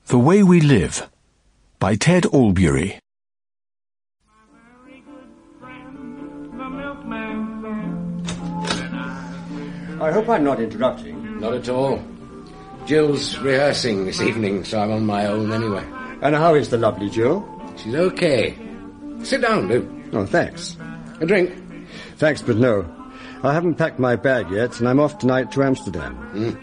The Way We Live by Ted Albury. I hope I'm not interrupting. Not at all. Jill's rehearsing this evening, so I'm on my own anyway. And how is the lovely Jill? She's okay. Sit down, do. Oh, thanks. A drink? Thanks, but no. I haven't packed my bag yet, and I'm off tonight to Amsterdam.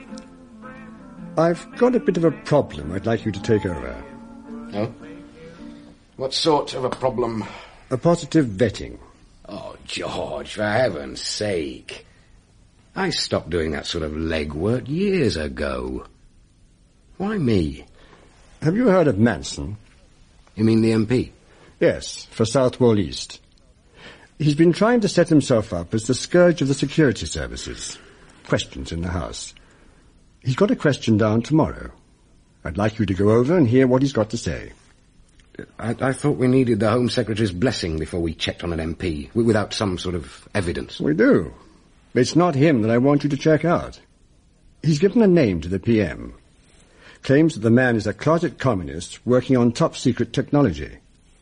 I've got a bit of a problem I'd like you to take over. Oh? What sort of a problem? A positive vetting. Oh, George, for heaven's sake. I stopped doing that sort of legwork years ago. Why me? Have you heard of Manson? You mean the MP? Yes, for Southwall East. He's been trying to set himself up as the scourge of the security services. Questions in the House. He's got a question down tomorrow. I'd like you to go over and hear what he's got to say. I thought we needed the Home Secretary's blessing before we checked on an MP, without some sort of evidence. We do. It's not him that I want you to check out. He's given a name to the PM. Claims that the man is a closet communist working on top-secret technology.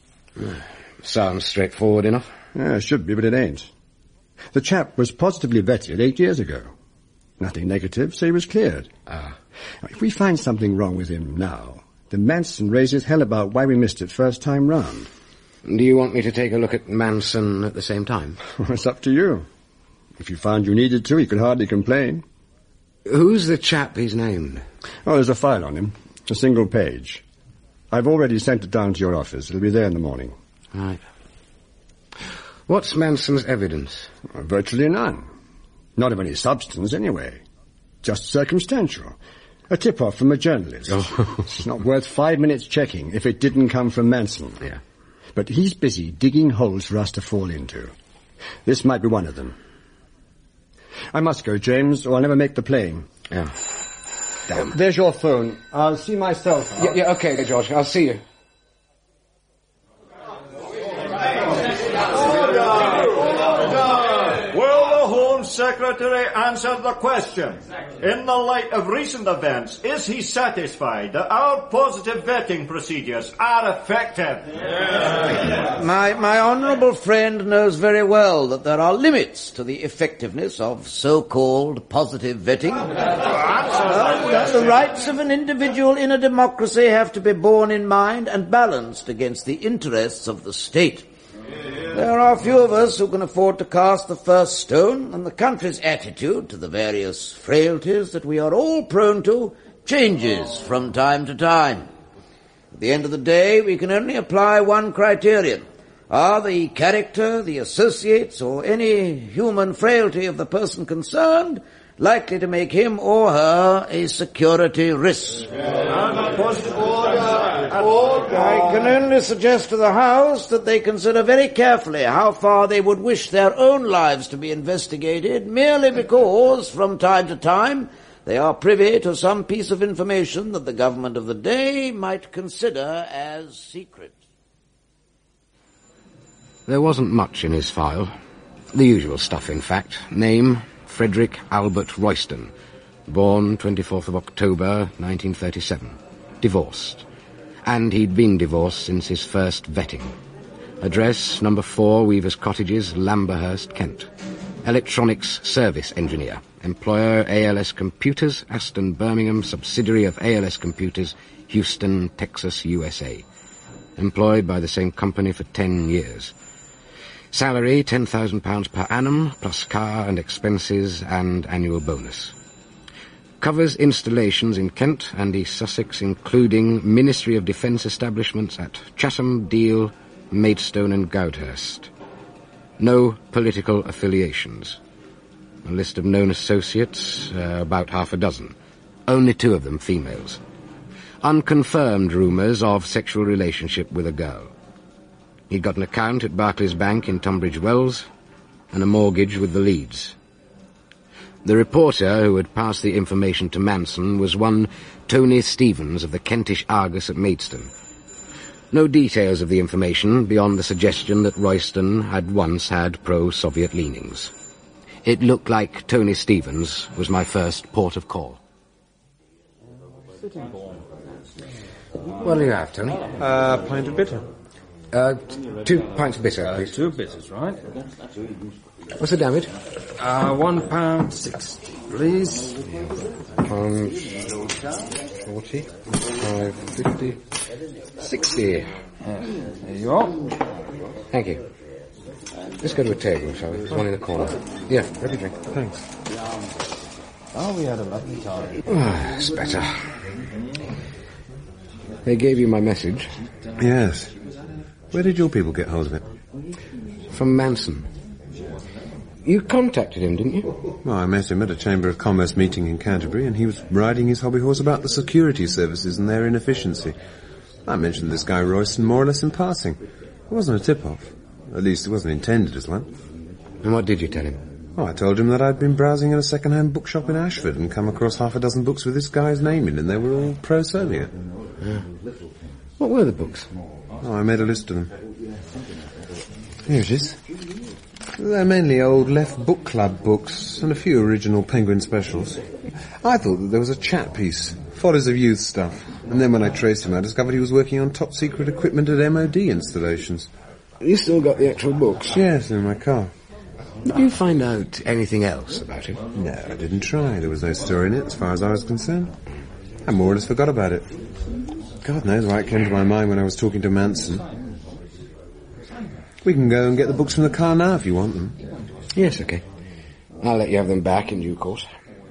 Sounds straightforward enough. Yeah, it should be, but it ain't. The chap was positively vetted 8 years ago. Nothing negative, so he was cleared. Now, if we find something wrong with him now, then Manson raises hell about why we missed it first time round. Do you want me to take a look at Manson at the same time? It's up to you. If you found you needed to, you could hardly complain. Who's the chap he's named? Oh, there's a file on him. A single page. I've already sent it down to your office. It'll be there in the morning. Right. What's Manson's evidence? Virtually none. Not of any substance, anyway. Just circumstantial. A tip-off from a journalist. Oh. It's not worth 5 minutes checking if it didn't come from Manson. Yeah. But he's busy digging holes for us to fall into. This might be one of them. I must go, James, or I'll never make the plane. Yeah. Damn. There's your phone. I'll see myself. Yeah, okay, George. I'll see you. Home Secretary answered the question. In the light of recent events, is he satisfied that our positive vetting procedures are effective? Yes. My honourable friend knows very well that there are limits to the effectiveness of so-called positive vetting. The rights of an individual in a democracy have to be borne in mind and balanced against the interests of the state. There are few of us who can afford to cast the first stone, and the country's attitude to the various frailties that we are all prone to changes from time to time. At the end of the day, we can only apply one criterion. Are the character, the associates, or any human frailty of the person concerned likely to make him or her a security risk? I can only suggest to the House that they consider very carefully how far they would wish their own lives to be investigated, merely because, from time to time, they are privy to some piece of information that the government of the day might consider as secret. There wasn't much in his file. The usual stuff, in fact. Name, Frederick Albert Royston. Born 24th of October, 1937. Divorced. And he'd been divorced since his first vetting. Address, number 4, Weaver's Cottages, Lamberhurst, Kent. Electronics service engineer. Employer, ALS Computers, Aston, Birmingham, subsidiary of ALS Computers, Houston, Texas, USA. Employed by the same company for 10 years. Salary, £10,000 per annum, plus car and expenses and annual bonus. Covers installations in Kent and East Sussex, including Ministry of Defence establishments at Chatham, Deal, Maidstone and Goudhurst. No political affiliations. A list of known associates, about half a dozen. Only 2 of them females. Unconfirmed rumours of sexual relationship with a girl. He'd got an account at Barclays Bank in Tunbridge Wells and a mortgage with the Leeds. The reporter who had passed the information to Manson was one Tony Stevens of the Kentish Argus at Maidstone. No details of the information beyond the suggestion that Royston had once had pro-Soviet leanings. It looked like Tony Stevens was my first port of call. What'll you have, Tony? Pint of bitter. 2 pints of bitter, please. 2 bitters, right? What's the damage? £1.60, please. £1.40, £5.50, £60. There you are. Thank you. Let's go to a table, shall we? There's one in the corner. Yeah, have a drink. Thanks. Oh, we had a lovely time. That's better. They gave you my message. Yes. Where did your people get hold of it? From Manson. You contacted him, didn't you? Well, I met him at a Chamber of Commerce meeting in Canterbury, and he was riding his hobby horse about the security services and their inefficiency. I mentioned this guy Royston more or less in passing. It wasn't a tip-off. At least it wasn't intended as one. And what did you tell him? Oh, I told him that I'd been browsing in a second-hand bookshop in Ashford and come across half a dozen books with this guy's name in, and they were all pro-Soviet. Yeah. What were the books? Oh, I made a list of them. Here it is. They're mainly old Left Book Club books and a few original Penguin specials. I thought that there was a chat piece, Follies of Youth stuff, and then when I traced him I discovered he was working on top-secret equipment at MOD installations. You still got the actual books? Yes, in my car. Did you find out anything else about him? No, I didn't try. There was no story in it as far as I was concerned. I more or less forgot about it. God knows why it came to my mind when I was talking to Manson. We can go and get the books from the car now if you want them. Yes, okay. I'll let you have them back in due course.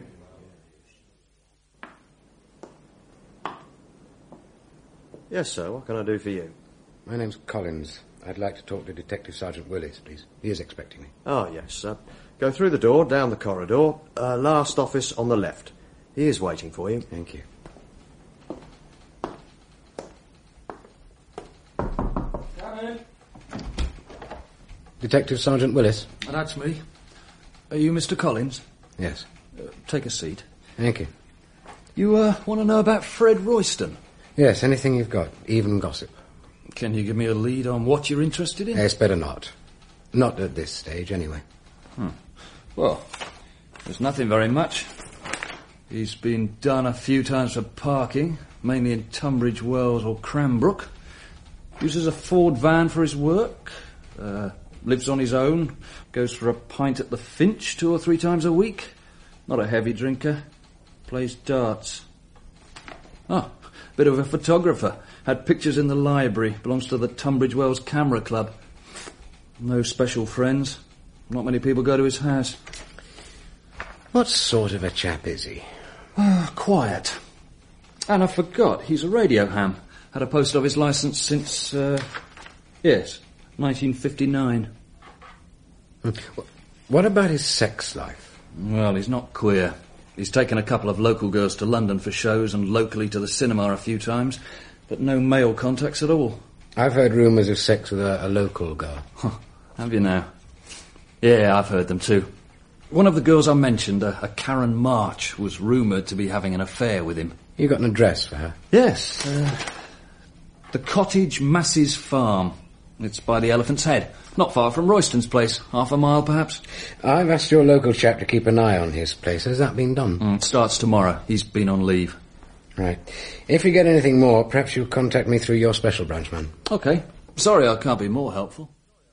Yes, sir. What can I do for you? My name's Collins. I'd like to talk to Detective Sergeant Willis, please. He is expecting me. Oh, yes. Go through the door, down the corridor. Last office on the left. He is waiting for you. Thank you. Detective Sergeant Willis? That's me. Are you Mr. Collins? Yes. Take a seat. Thank you. You want to know about Fred Royston? Yes, anything you've got, even gossip. Can you give me a lead on what you're interested in? Yes, better not. Not at this stage, anyway. Well, there's nothing very much. He's been done a few times for parking, mainly in Tunbridge Wells or Cranbrook. Uses a Ford van for his work. Lives on his own. Goes for a pint at the Finch 2 or 3 times a week. Not a heavy drinker. Plays darts. Oh, bit of a photographer. Had pictures in the library. Belongs to the Tunbridge Wells Camera Club. No special friends. Not many people go to his house. What sort of a chap is he? Quiet. And I forgot, he's a radio ham. Had a post office licence since, 1959. What about his sex life? Well, he's not queer. He's taken a couple of local girls to London for shows and locally to the cinema a few times, but no male contacts at all. I've heard rumours of sex with a local girl. Have you now? Yeah, I've heard them too. One of the girls I mentioned, a Karen March, was rumoured to be having an affair with him. You got an address for her? Yes. The Cottage Masses Farm. It's by the Elephant's Head. Not far from Royston's place. Half a mile, perhaps. I've asked your local chap to keep an eye on his place. Has that been done? It starts tomorrow. He's been on leave. Right. If you get anything more, perhaps you'll contact me through your special branch man. Okay. Sorry I can't be more helpful.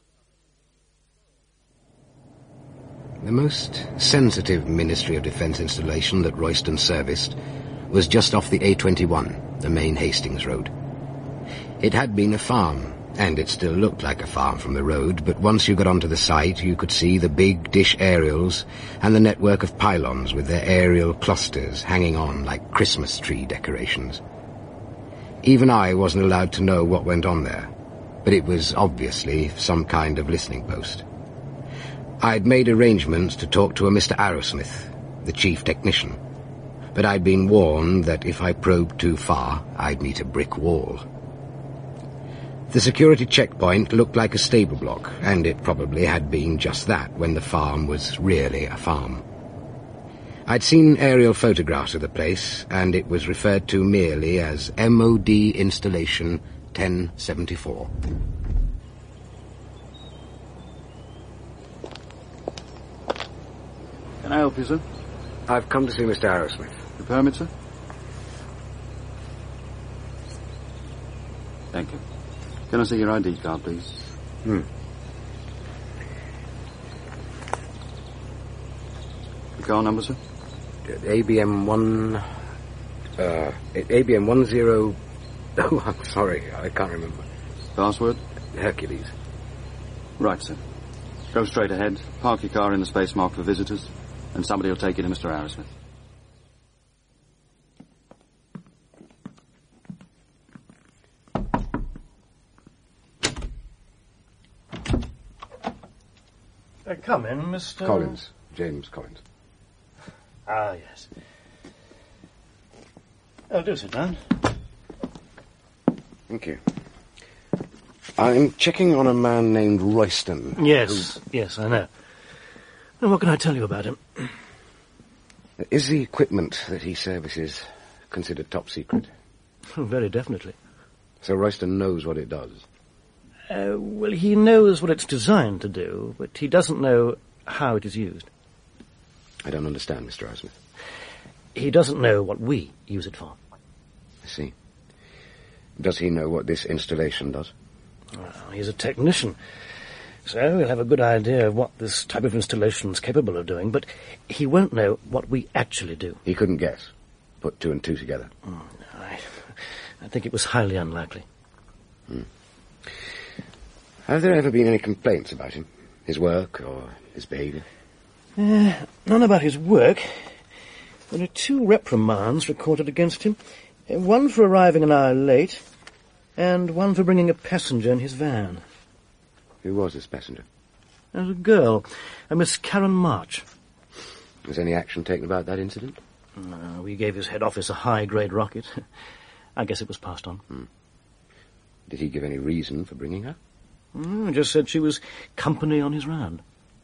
The most sensitive Ministry of Defence installation that Royston serviced was just off the A21, the main Hastings road. It had been a farm, and it still looked like a farm from the road, but once you got onto the site you could see the big dish aerials and the network of pylons with their aerial clusters hanging on like Christmas tree decorations. Even I wasn't allowed to know what went on there, but it was obviously some kind of listening post. I'd made arrangements to talk to a Mr. Arrowsmith, the chief technician, but I'd been warned that if I probed too far, I'd meet a brick wall. The security checkpoint looked like a stable block, and it probably had been just that when the farm was really a farm. I'd seen aerial photographs of the place, and it was referred to merely as MOD Installation 1074. Can I help you, sir? I've come to see Mr. Arrowsmith. The permit, sir? Thank you. Can I see your ID card, please? Hmm. The car number, sir? ABM 1... ABM 10... Oh, I'm sorry. I can't remember. Password? Hercules. Right, sir. Go straight ahead, park your car in the space marked for visitors, and somebody will take you to Mr. Arrowsmith. Come in, Mr... Collins. James Collins. Ah, yes. Oh, do sit down. Thank you. I'm checking on a man named Royston. Yes, yes, I know. And what can I tell you about him? Is the equipment that he services considered top secret? Oh, very definitely. So Royston knows what it does? Well, he knows what it's designed to do, but he doesn't know how it is used. I don't understand, Mr. Arrowsmith. He doesn't know what we use it for. I see. Does he know what this installation does? Well, he's a technician, so he'll have a good idea of what this type of installation is capable of doing, but he won't know what we actually do. He couldn't guess. Put two and two together. Oh, no, I think it was highly unlikely. Have there ever been any complaints about him? His work or his behaviour? None about his work. There are 2 reprimands recorded against him. One for arriving an hour late, and one for bringing a passenger in his van. Who was this passenger? There was a girl, a Miss Karen March. Was any action taken about that incident? No, we gave his head office a high-grade rocket. I guess it was passed on. Did he give any reason for bringing her? He just said she was company on his round.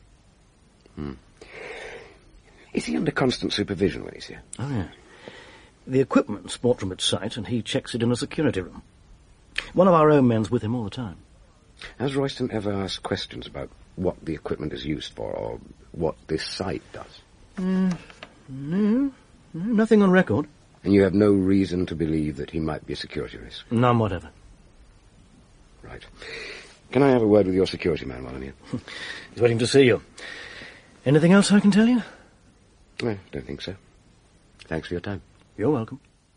Is he under constant supervision when he's here? Oh, yeah. The equipment's bought from its site, and he checks it in a security room. One of our own men's with him all the time. Has Royston ever asked questions about what the equipment is used for, or what this site does? No, nothing on record. And you have no reason to believe that he might be a security risk? None whatever. Right. Can I have a word with your security man while I'm here? He's waiting to see you. Anything else I can tell you? I don't think so. Thanks for your time. You're welcome.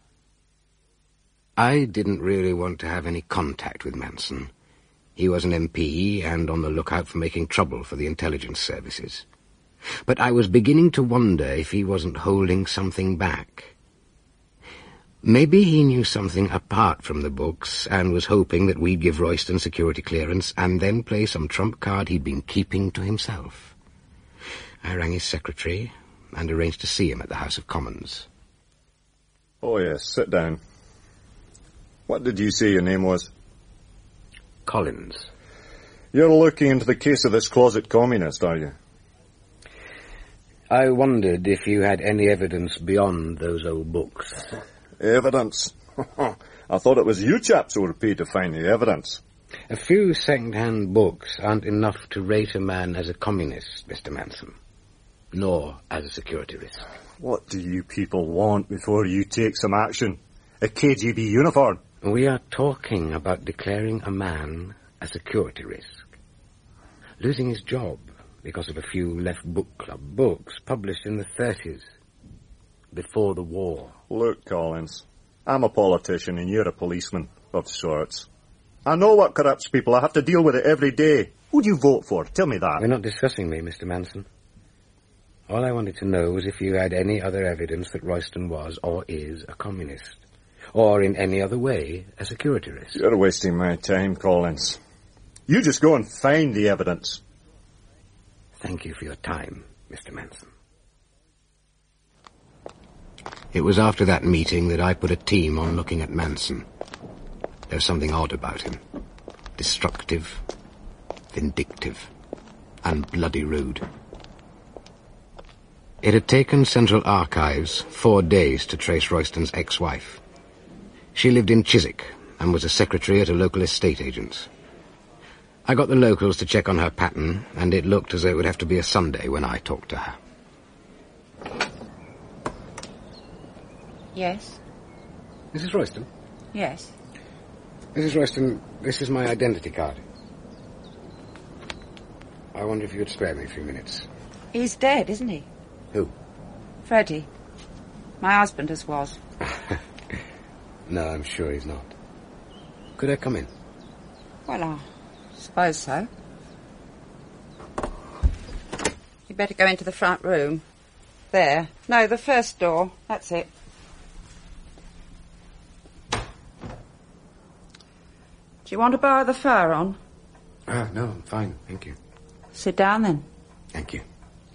I didn't really want to have any contact with Manson. He was an MP and on the lookout for making trouble for the intelligence services. But I was beginning to wonder if he wasn't holding something back. Maybe he knew something apart from the books and was hoping that we'd give Royston security clearance and then play some trump card he'd been keeping to himself. I rang his secretary and arranged to see him at the House of Commons. Oh, yes, sit down. What did you say your name was? Collins. You're looking into the case of this closet communist, are you? I wondered if you had any evidence beyond those old books. Evidence? I thought it was you chaps who were paid to find the evidence. A few second-hand books aren't enough to rate a man as a communist, Mr. Manson, nor as a security risk. What do you people want before you take some action? A KGB uniform? We are talking about declaring a man a security risk. Losing his job because of a few left book club books published in the 30s, before the war. Look, Collins, I'm a politician and you're a policeman of sorts. I know what corrupts people. I have to deal with it every day. Who do you vote for? Tell me that. We're not discussing me, Mr. Manson. All I wanted to know was if you had any other evidence that Royston was or is a communist, or in any other way a security risk. You're wasting my time, Collins. You just go and find the evidence. Thank you for your time, Mr. Manson. It was after that meeting that I put a team on looking at Manson. There was something odd about him. Destructive, vindictive, and bloody rude. It had taken Central Archives 4 days to trace Royston's ex-wife. She lived in Chiswick and was a secretary at a local estate agent's. I got the locals to check on her pattern, and it looked as though it would have to be a Sunday when I talked to her. Yes? Mrs. Royston? Yes. Mrs. Royston, this is my identity card. I wonder if you could spare me a few minutes. He's dead, isn't he? Who? Freddie. My husband as was. No, I'm sure he's not. Could I come in? Well, I suppose so. You'd better go into the front room. There. No, the first door. That's it. Do you want to borrow the fur on? No, I'm fine, thank you. Sit down then. Thank you.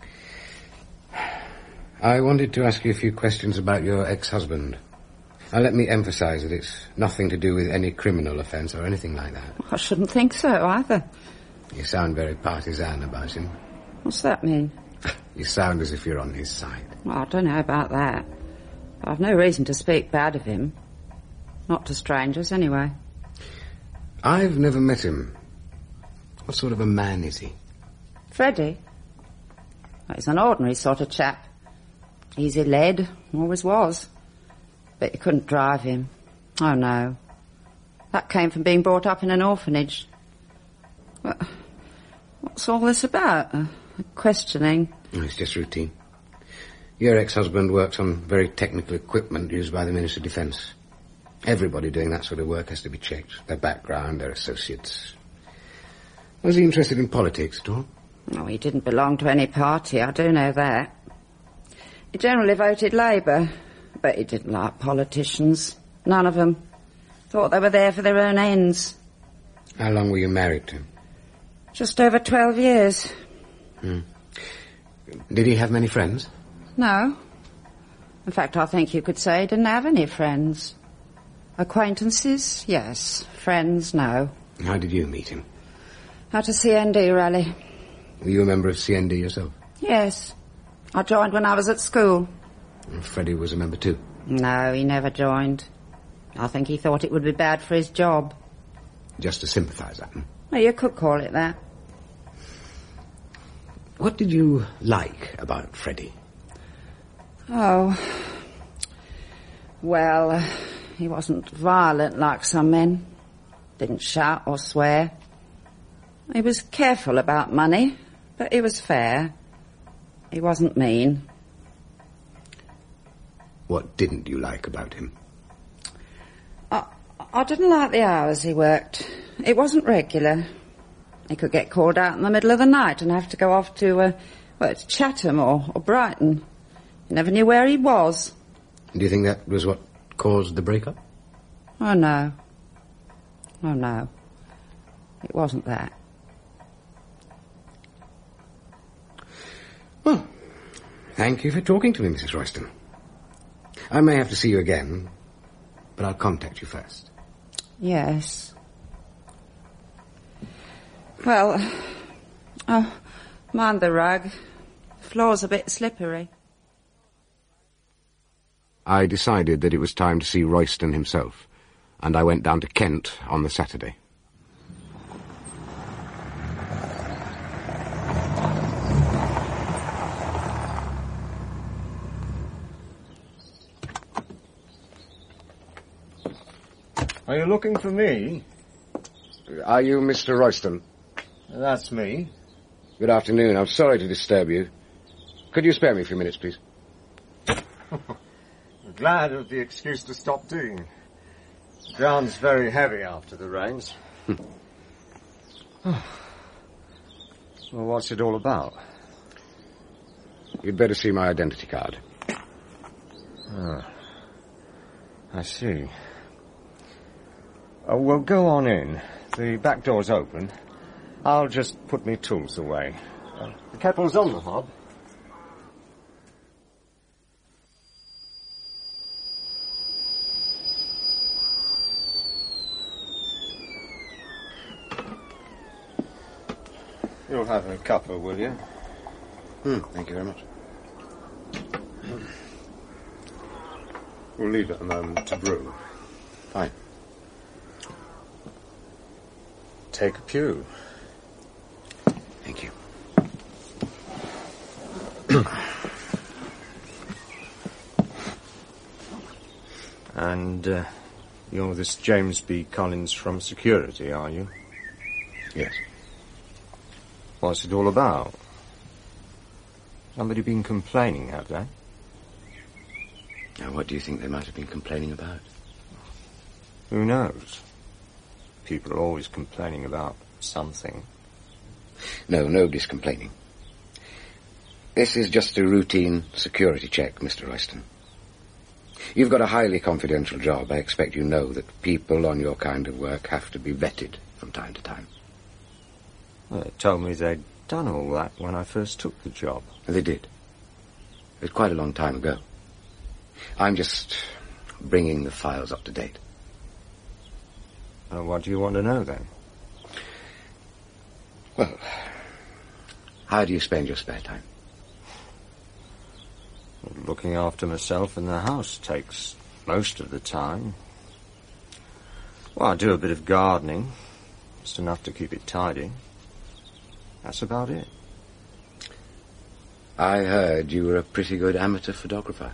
I wanted to ask you a few questions about your ex-husband. Now, let me emphasise that it's nothing to do with any criminal offence or anything like that. I shouldn't think so, either. You sound very partisan about him. What's that mean? You sound as if you're on his side. Well, I don't know about that. I've no reason to speak bad of him. Not to strangers, anyway. I've never met him. What sort of a man is he? Freddie? Well, he's an ordinary sort of chap. Easy-led, always was. But you couldn't drive him. Oh, no. That came from being brought up in an orphanage. Well, what's all this about? Questioning? Oh, it's just routine. Your ex-husband works on very technical equipment used by the Ministry of Defence. Everybody doing that sort of work has to be checked. Their background, their associates. Was he interested in politics at all? Oh, he didn't belong to any party, I do know that. He generally voted Labour, but he didn't like politicians. None of them. Thought they were there for their own ends. How long were you married to him? Just over 12 years. Did he have many friends? No. In fact, I think you could say he didn't have any friends. Acquaintances, yes. Friends, no. How did you meet him? At a CND rally. Were you a member of CND yourself? Yes. I joined when I was at school. And Freddie was a member too? No, he never joined. I think he thought it would be bad for his job. Just a sympathiser? Well, you could call it that. What did you like about Freddie? Oh. Well, he wasn't violent like some men. Didn't shout or swear. He was careful about money, but he was fair. He wasn't mean. What didn't you like about him? I didn't like the hours he worked. It wasn't regular. He could get called out in the middle of the night and have to go off to Chatham or Brighton. You never knew where he was. Do you think that was what caused the breakup? Oh, no. Oh, no. It wasn't that. Well, thank you for talking to me, Mrs. Royston. I may have to see you again, but I'll contact you first. Yes. Well, oh, mind the rug. The floor's a bit slippery. I decided that it was time to see Royston himself, and I went down to Kent on the Saturday. Are you looking for me? Are you Mr. Royston? That's me. Good afternoon. I'm sorry to disturb you. Could you spare me a few minutes, please? Glad of the excuse to stop digging. The ground's very heavy after the rains. Well, what's it all about? You'd better see my identity card. Oh, I see. Well, go on in. The back door's open. I'll just put me tools away. The kettle's on the hob. You'll have a cuppa, will you? Thank you very much. We'll leave it a moment to brew. Fine. Take a pew. Thank you. And You're this James B. Collins from security, are you? Yes. What's it all about? Somebody been complaining, have they? Now, what do you think they might have been complaining about? Who knows? People are always complaining about something. No, nobody's complaining. This is just a routine security check, Mr. Royston. You've got a highly confidential job. I expect you know that people on your kind of work have to be vetted from time to time. Well, they told me they'd done all that when I first took the job. They did. It was quite a long time ago. I'm just bringing the files up to date. What do you want to know, then? Well, how do you spend your spare time? Looking after myself in the house takes most of the time. Well, I do a bit of gardening, just enough to keep it tidy. That's about it. I heard you were a pretty good amateur photographer.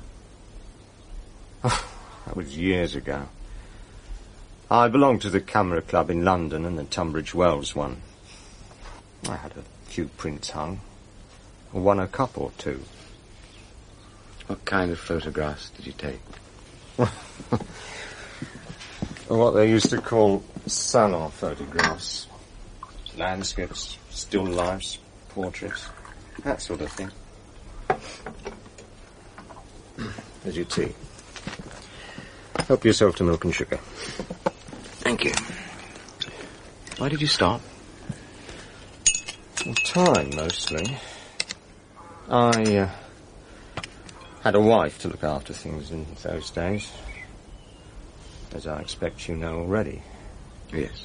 That was years ago. I belonged to the Camera Club in London and the Tunbridge Wells one. I had a few prints hung. I won a cup or two. What kind of photographs did you take? What they used to call salon photographs. Landscapes, still lifes, portraits, that sort of thing. There's your tea. Help yourself to milk and sugar. Thank you. Why did you stop? Time, mostly. I had a wife to look after things in those days. As I expect you know already. Yes.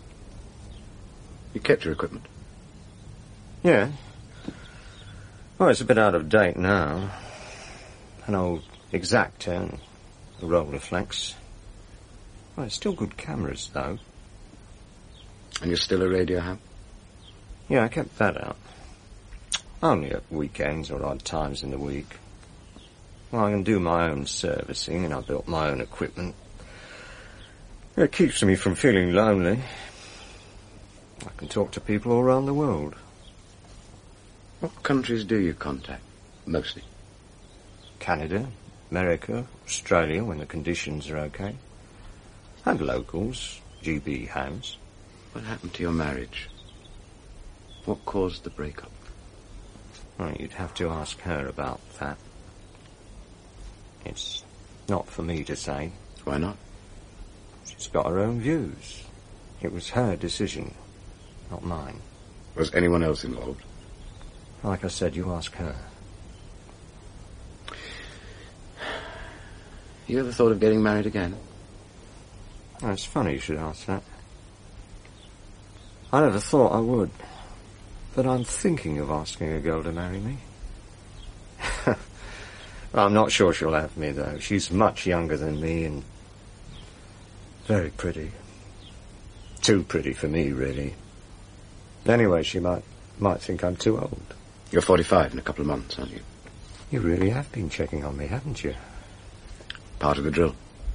You kept your equipment? Yeah. Well, it's a bit out of date now. An old Exacta and a Rolleiflex. Well, it's still good cameras, though. And you're still a radio ham? Yeah, I kept that out. Only at weekends or odd times in the week. Well, I can do my own servicing, and I built my own equipment. It keeps me from feeling lonely. I can talk to people all around the world. What countries do you contact, mostly? Canada, America, Australia, when the conditions are okay. And locals, GB hams. What happened to your marriage? What caused the breakup? Well, you'd have to ask her about that. It's not for me to say. Why not? She's got her own views. It was her decision, not mine. Was anyone else involved? Like I said, you ask her. You ever thought of getting married again? Oh, it's funny you should ask that. I never thought I would. But I'm thinking of asking a girl to marry me. I'm not sure she'll have me, though. She's much younger than me and very pretty. Too pretty for me, really. Anyway, she might think I'm too old. You're 45 in a couple of months, aren't you? You really have been checking on me, haven't you? Part of the drill.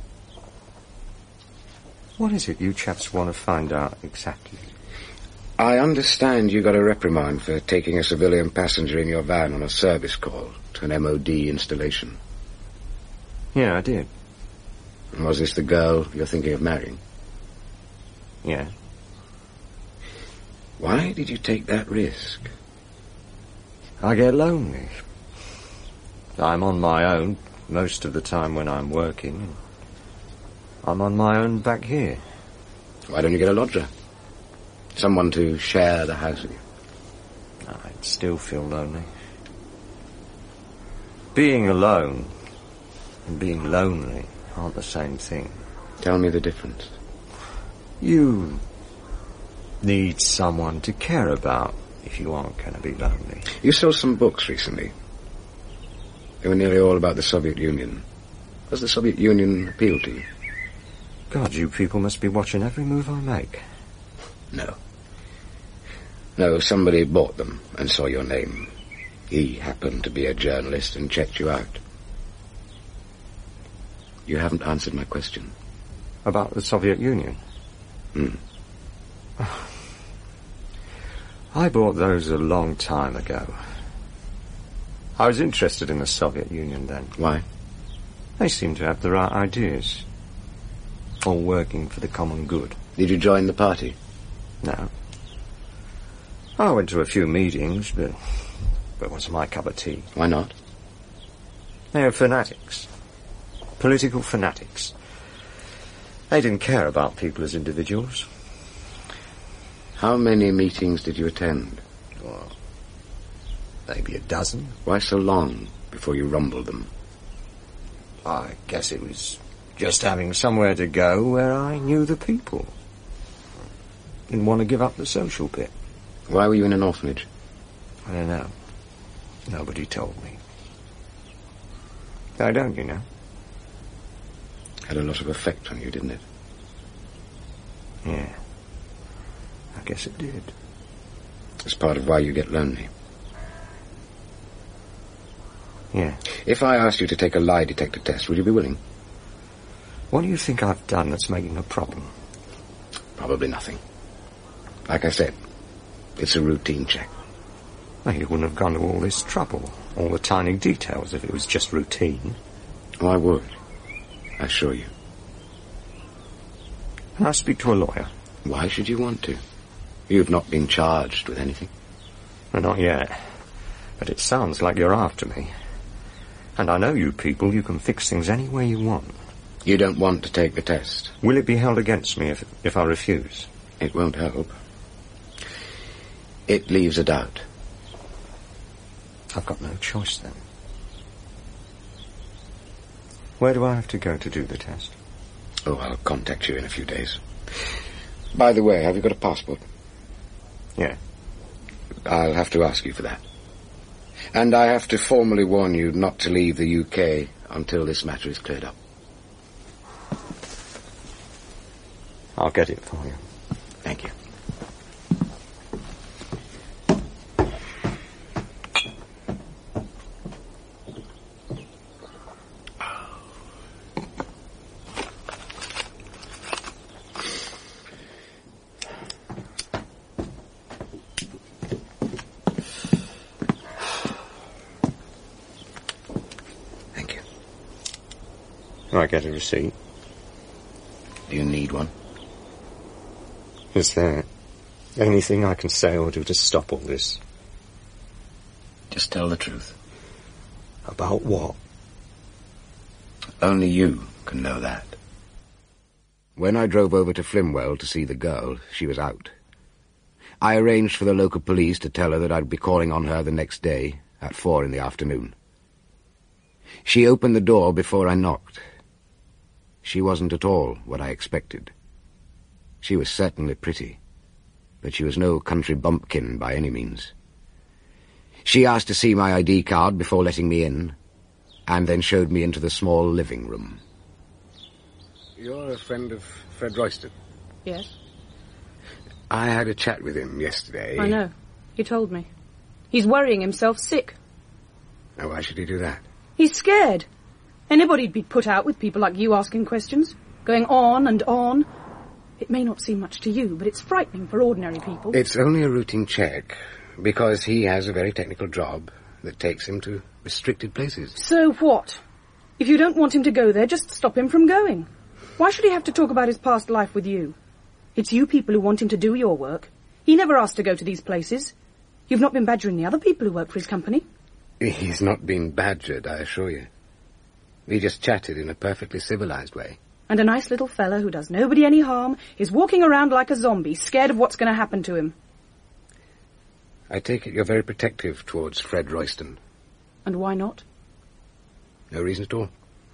What is it you chaps want to find out exactly? I understand you got a reprimand for taking a civilian passenger in your van on a service call to an MOD installation. Yeah, I did. And was this the girl you're thinking of marrying? Yeah. Why did you take that risk? I get lonely. I'm on my own most of the time when I'm working. I'm on my own back here. Why don't you get a lodger? Someone to share the house with you. I'd still feel lonely. Being alone and being lonely aren't the same thing. Tell me the difference. You need someone to care about if you aren't going to be lonely. You saw some books recently. They were nearly all about the Soviet Union. Does the Soviet Union appeal to you? God, you people must be watching every move I make. No. No, somebody bought them and saw your name. He happened to be a journalist and checked you out. You haven't answered my question. About the Soviet Union? I bought those a long time ago. I was interested in the Soviet Union then. Why? They seemed to have the right ideas. All working for the common good. Did you join the party? No. I went to a few meetings, but it wasn't my cup of tea. Why not? They were fanatics. Political fanatics. They didn't care about people as individuals. How many meetings did you attend? Well, maybe a dozen. Why so long before you rumbled them? I guess it was just having somewhere to go where I knew the people. Didn't want to give up the social bit. Why were you in an orphanage? I don't know. Nobody told me. I don't, you know. Had a lot of effect on you, didn't it? Yeah. I guess it did. It's part of why you get lonely. Yeah. If I asked you to take a lie detector test, would you be willing? What do you think I've done that's making a problem? Probably nothing. Like I said, it's a routine check. Well, you wouldn't have gone to all this trouble, all the tiny details, if it was just routine. Oh, I would. I assure you. Can I speak to a lawyer? Why should you want to? You've not been charged with anything. Well, not yet. But it sounds like you're after me. And I know you people, you can fix things any way you want. You don't want to take the test? Will it be held against me if I refuse? It won't help. It leaves a doubt. I've got no choice then. Where do I have to go to do the test? Oh, I'll contact you in a few days. By the way, have you got a passport? Yeah. I'll have to ask you for that. And I have to formally warn you not to leave the UK until this matter is cleared up. I'll get it for you. Thank you. Do I get a receipt? Do you need one? Is there anything I can say or do to stop all this? Just tell the truth. About what? Only you can know that. When I drove over to Flimwell to see the girl, she was out. I arranged for the local police to tell her that I'd be calling on her the next day at 4 in the afternoon. She opened the door before I knocked. She wasn't at all what I expected. She was certainly pretty, but she was no country bumpkin by any means. She asked to see my ID card before letting me in, and then showed me into the small living room. You're a friend of Fred Royston? Yes. I had a chat with him yesterday. I know. He told me. He's worrying himself sick. Now, why should he do that? He's scared. Anybody'd be put out with people like you asking questions, going on and on. It may not seem much to you, but it's frightening for ordinary people. It's only a routine check, because he has a very technical job that takes him to restricted places. So what? If you don't want him to go there, just stop him from going. Why should he have to talk about his past life with you? It's you people who want him to do your work. He never asked to go to these places. You've not been badgering the other people who work for his company. He's not been badgered, I assure you. We just chatted in a perfectly civilized way. And a nice little fella who does nobody any harm is walking around like a zombie, scared of what's going to happen to him. I take it you're very protective towards Fred Royston. And why not? No reason at all.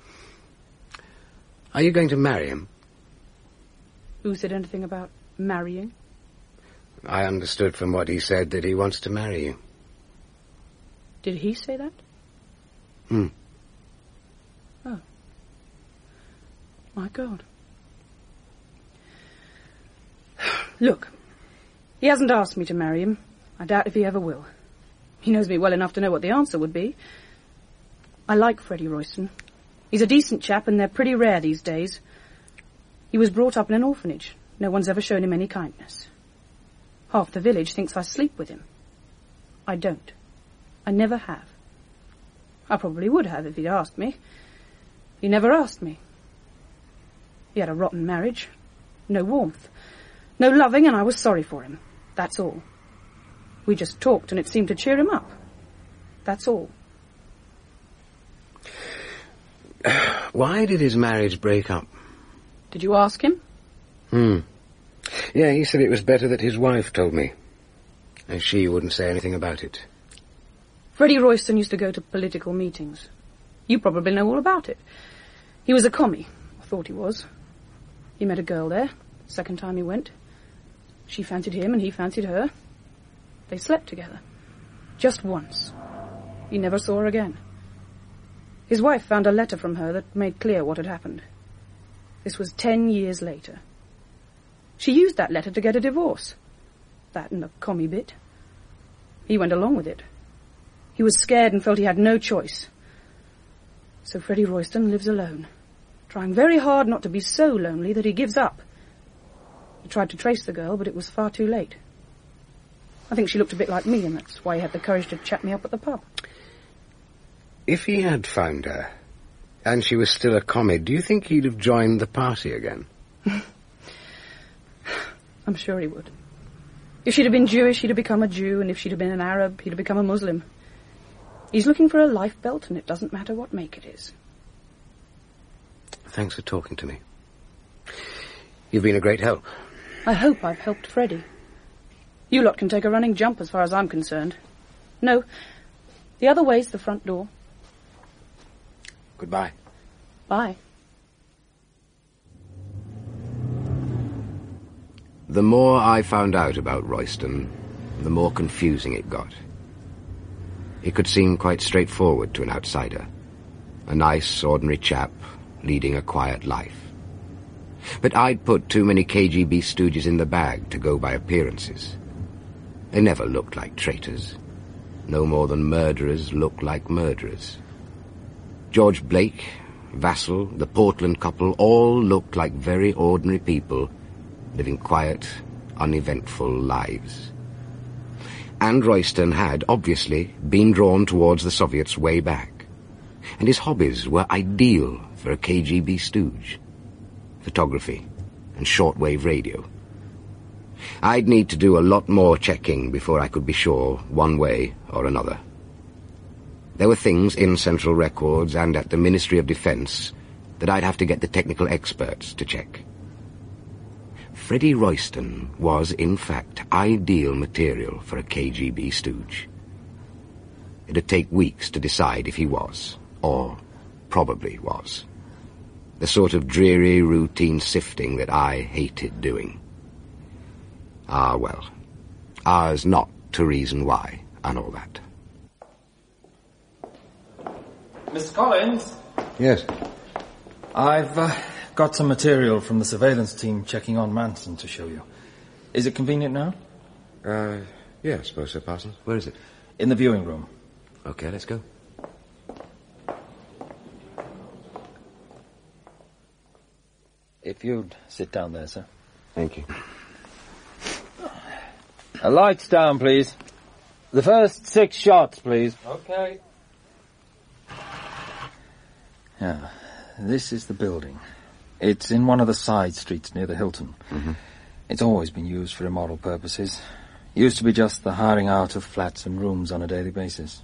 Are you going to marry him? Who said anything about marrying? I understood from what he said that he wants to marry you. Did he say that? Oh. My God. Look, he hasn't asked me to marry him. I doubt if he ever will. He knows me well enough to know what the answer would be. I like Freddie Royston. He's a decent chap, and they're pretty rare these days. He was brought up in an orphanage. No one's ever shown him any kindness. Half the village thinks I sleep with him. I don't. I never have. I probably would have if he'd asked me. He never asked me. He had a rotten marriage. No warmth. No loving, and I was sorry for him. That's all. We just talked, and it seemed to cheer him up. That's all. Why did his marriage break up? Did you ask him? Yeah, he said it was better that his wife told me. And she wouldn't say anything about it. Freddie Royston used to go to political meetings. You probably know all about it. He was a commie. I thought he was. He met a girl there. Second time he went. She fancied him and he fancied her. They slept together. Just once. He never saw her again. His wife found a letter from her that made clear what had happened. This was 10 years later. She used that letter to get a divorce. That and the commie bit. He went along with it. He was scared and felt he had no choice. So Freddie Royston lives alone, trying very hard not to be so lonely that he gives up. He tried to trace the girl, but it was far too late. I think she looked a bit like me, and that's why he had the courage to chat me up at the pub. If he had found her, and she was still a commie, do you think he'd have joined the party again? I'm sure he would. If she'd have been Jewish, he'd have become a Jew, and if she'd have been an Arab, he'd have become a Muslim. He's looking for a life belt, and it doesn't matter what make it is. Thanks for talking to me. You've been a great help. I hope I've helped Freddie. You lot can take a running jump as far as I'm concerned. No, the other way's the front door. Goodbye. Bye. The more I found out about Royston, the more confusing it got. It could seem quite straightforward to an outsider. A nice, ordinary chap, leading a quiet life. But I'd put too many KGB stooges in the bag to go by appearances. They never looked like traitors. No more than murderers look like murderers. George Blake, Vassal, the Portland couple, all looked like very ordinary people living quiet, uneventful lives. And Royston had, obviously, been drawn towards the Soviets way back. And his hobbies were ideal for a KGB stooge. Photography and shortwave radio. I'd need to do a lot more checking before I could be sure, one way or another. There were things in Central Records and at the Ministry of Defense that I'd have to get the technical experts to check. Freddie Royston was, in fact, ideal material for a KGB stooge. It'd take weeks to decide if he was, or probably was. The sort of dreary, routine sifting that I hated doing. Ah, well, ours not to reason why, and all that. Mr. Collins? Yes? I've got some material from the surveillance team checking on Manson to show you. Is it convenient now? Yeah, I suppose so, Parsons. Where is it? In the viewing room. Okay, let's go. If you'd sit down there, sir. Thank you. Lights down, please. The first 6 shots, please. Okay. Yeah, this is the building. It's in one of the side streets near the Hilton. Mm-hmm. It's always been used for immoral purposes. Used to be just the hiring out of flats and rooms on a daily basis.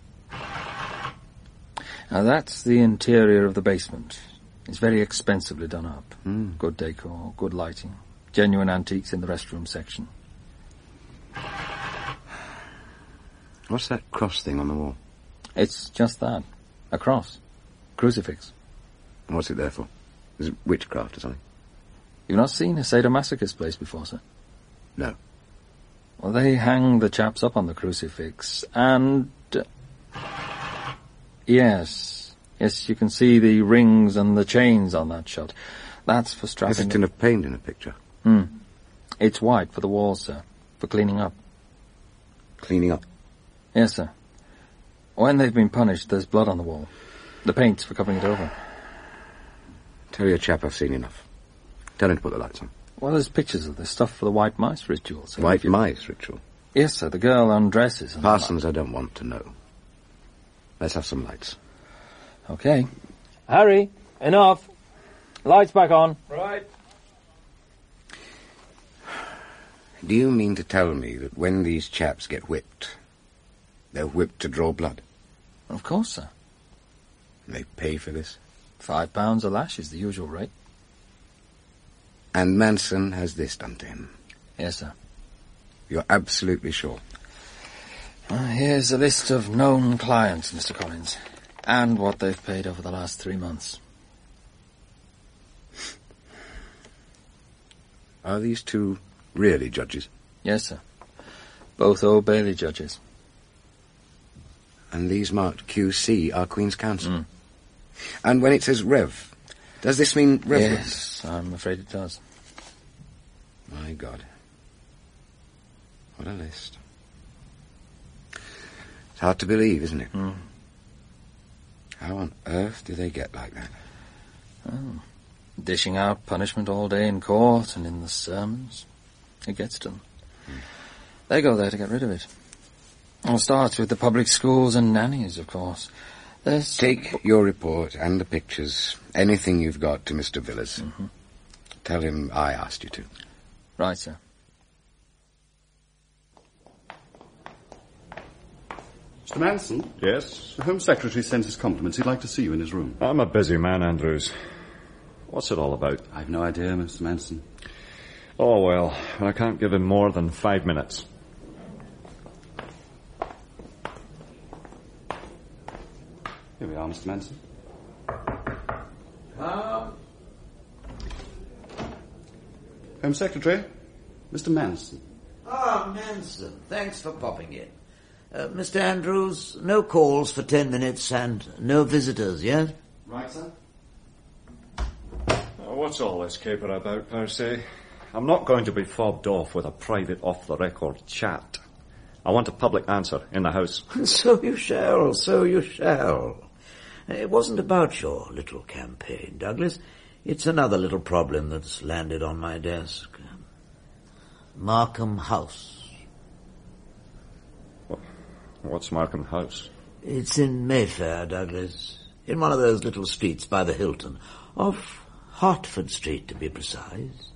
Now that's the interior of the basement. It's very expensively done up. Good decor, good lighting. Genuine antiques in the restroom section. What's that cross thing on the wall? It's just that. A cross. Crucifix. What's it there for? Is it witchcraft or something? You've not seen a sadomasochist place before, sir? No. Well, they hang the chaps up on the crucifix, and... Yes, you can see the rings and the chains on that shot. That's for strapping... There's a tin of paint in the picture. It's white for the walls, sir, for cleaning up. Cleaning up? Yes, sir. When they've been punished, there's blood on the wall. The paint's for covering it over. Tell your chap I've seen enough. Tell him to put the lights on. Well, there's pictures of the stuff for the white mice ritual, sir. White mice ritual? Yes, sir. The girl undresses. And Parsons, I don't want to know. Let's have some lights. Okay. Harry, enough. Lights back on. Right. Do you mean to tell me that when these chaps get whipped, they're whipped to draw blood? Of course, sir. They pay for this? £5 a lash is the usual rate. And Manson has this done to him? Yes, sir. You're absolutely sure? Here's a list of known clients, Mr. Collins, and what they've paid over the last 3 months. Are these two really judges? Yes, sir. Both Old Bailey judges. And these marked QC are Queen's Counsel? And when it says Rev, does this mean Reverend? Yes, I'm afraid it does. My God. What a list. It's hard to believe, isn't it? How on earth do they get like that? Oh. Dishing out punishment all day in court and in the sermons. It gets to them. They go there to get rid of it. It starts with the public schools and nannies, of course. Take your report and the pictures, anything you've got, to Mr. Villas. Tell him I asked you to. Right, sir. Mr. Manson? Yes? The Home Secretary sends his compliments. He'd like to see you in his room. I'm a busy man, Andrews. What's it all about? I've no idea, Mr. Manson. Oh, well, I can't give him more than 5 minutes. Here we are, Mr. Manson. Home Secretary, Mr. Manson. Ah, Manson. Thanks for popping in. Mr. Andrews, no calls for 10 minutes and no visitors yet? Right, sir. What's all this caper about, per se? I'm not going to be fobbed off with a private off-the-record chat. I want a public answer in the House. So you shall, so you shall. It wasn't about your little campaign, Douglas. It's another little problem that's landed on my desk. Markham House. What's Markham House? It's in Mayfair, Douglas. In one of those little streets by the Hilton. Off Hertford Street, to be precise.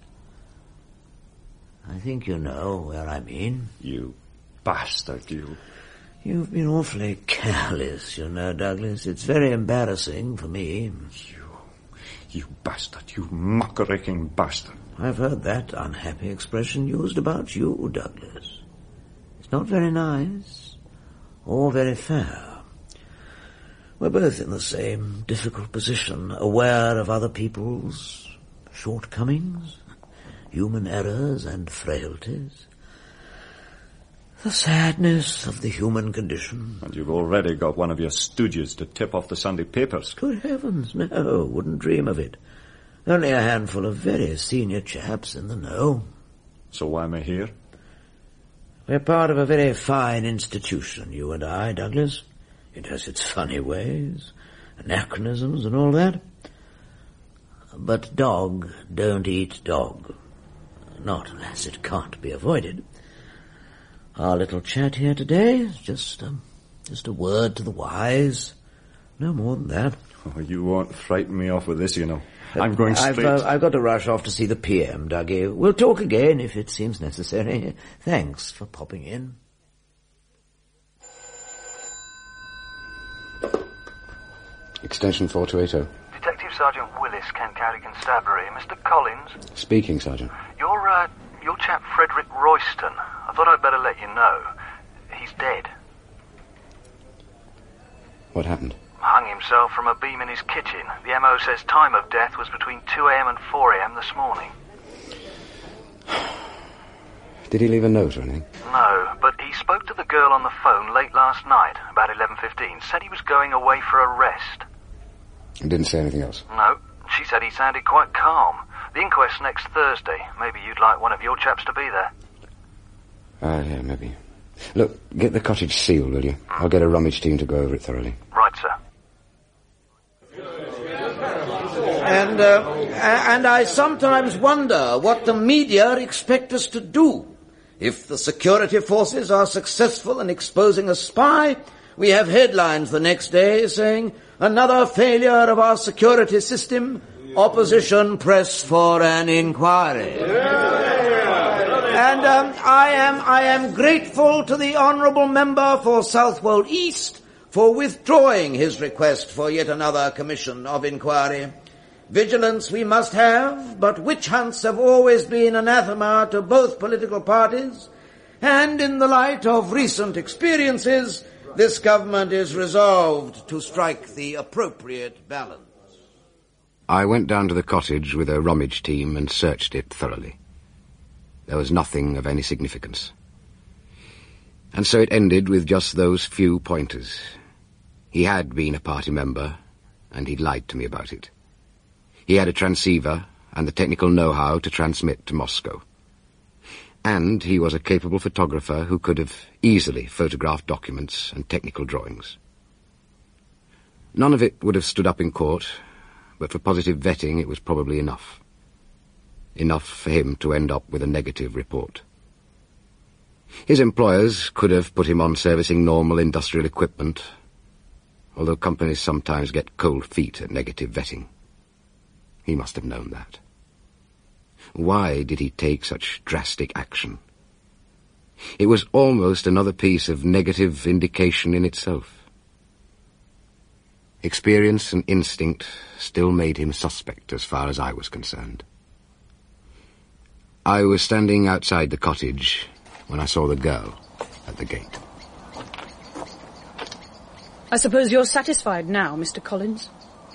I think you know where I mean. You bastard, you. You've been awfully careless, you know, Douglas. It's very embarrassing for me. You bastard, you muckraking bastard. I've heard that unhappy expression used about you, Douglas. It's not very nice. Or very fair. We're both in the same difficult position, aware of other people's shortcomings, human errors and frailties. The sadness of the human condition. And you've already got one of your stooges to tip off the Sunday papers. Good heavens, no, wouldn't dream of it. Only a handful of very senior chaps in the know. So why am I here? We're part of a very fine institution, you and I, Douglas. It has its funny ways, anachronisms and all that. But dog don't eat dog. Not unless it can't be avoided. Our little chat here today is just a word to the wise. No more than that. Oh, you won't frighten me off with this, you know. I'm going straight... I've got to rush off to see the PM, Dougie. We'll talk again if it seems necessary. Thanks for popping in. Extension 4280. Detective Sergeant Willis, Kent County Constabulary. Mr. Collins? Speaking, Sergeant. Your chap Frederick Royston. I thought I'd better let you know. He's dead. What happened? Hung himself from a beam in his kitchen. The MO says time of death was between 2 a.m. and 4 a.m. this morning. Did he leave a note or anything? No, but he spoke to the girl on the phone late last night, about 11:15. Said he was going away for a rest. And didn't say anything else? No, she said he sounded quite calm. The inquest's next Thursday. Maybe you'd like one of your chaps to be there. Yeah, maybe. Look, get the cottage sealed, will you? I'll get a rummage team to go over it thoroughly. Right, sir. And I sometimes wonder what the media expect us to do. If the security forces are successful in exposing a spy, we have headlines the next day saying, "Another failure of our security system, opposition press for an inquiry." And I am grateful to the honourable member for Southwold East for withdrawing his request for yet another commission of inquiry. Vigilance we must have, but witch hunts have always been anathema to both political parties, and in the light of recent experiences, this government is resolved to strike the appropriate balance. I went down to the cottage with a rummage team and searched it thoroughly. There was nothing of any significance. And so it ended with just those few pointers. He had been a party member, and he'd lied to me about it. He had a transceiver and the technical know-how to transmit to Moscow. And he was a capable photographer who could have easily photographed documents and technical drawings. None of it would have stood up in court, but for positive vetting it was probably enough. Enough for him to end up with a negative report. His employers could have put him on servicing normal industrial equipment, although companies sometimes get cold feet at negative vetting. He must have known that. Why did he take such drastic action? It was almost another piece of negative indication in itself. Experience and instinct still made him suspect as far as I was concerned. I was standing outside the cottage when I saw the girl at the gate. I suppose you're satisfied now, Mr. Collins?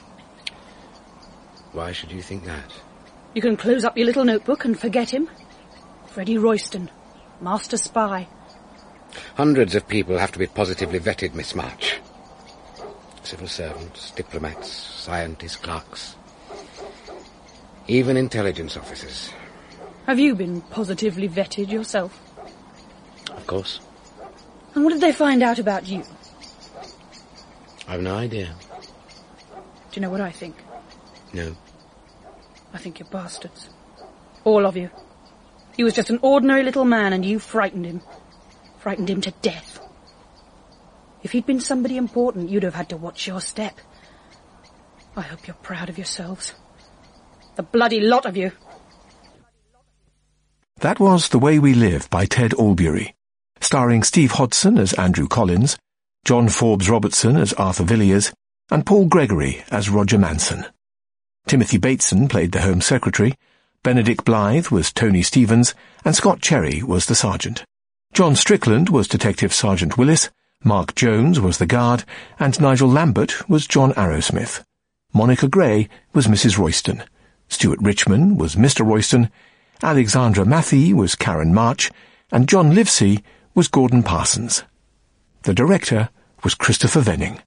Why should you think that? You can close up your little notebook and forget him. Freddie Royston, master spy. Hundreds of people have to be positively vetted, Miss March. Civil servants, diplomats, scientists, clerks. Even intelligence officers. Have you been positively vetted yourself? Of course. And what did they find out about you? I've no idea. Do you know what I think? No. I think you're bastards. All of you. He was just an ordinary little man and you frightened him. Frightened him to death. If he'd been somebody important, you'd have had to watch your step. I hope you're proud of yourselves. The bloody lot of you. That was The Way We Live by Ted Albury, starring Steve Hodson as Andrew Collins, John Forbes Robertson as Arthur Villiers, and Paul Gregory as Roger Manson. Timothy Bateson played the Home Secretary, Benedict Blythe was Tony Stevens, and Scott Cherry was the Sergeant. John Strickland was Detective Sergeant Willis, Mark Jones was the guard, and Nigel Lambert was John Arrowsmith. Monica Gray was Mrs. Royston. Stuart Richmond was Mr. Royston, Alexandra Mathie was Karen March, and John Livesey was Gordon Parsons. The director was Christopher Venning.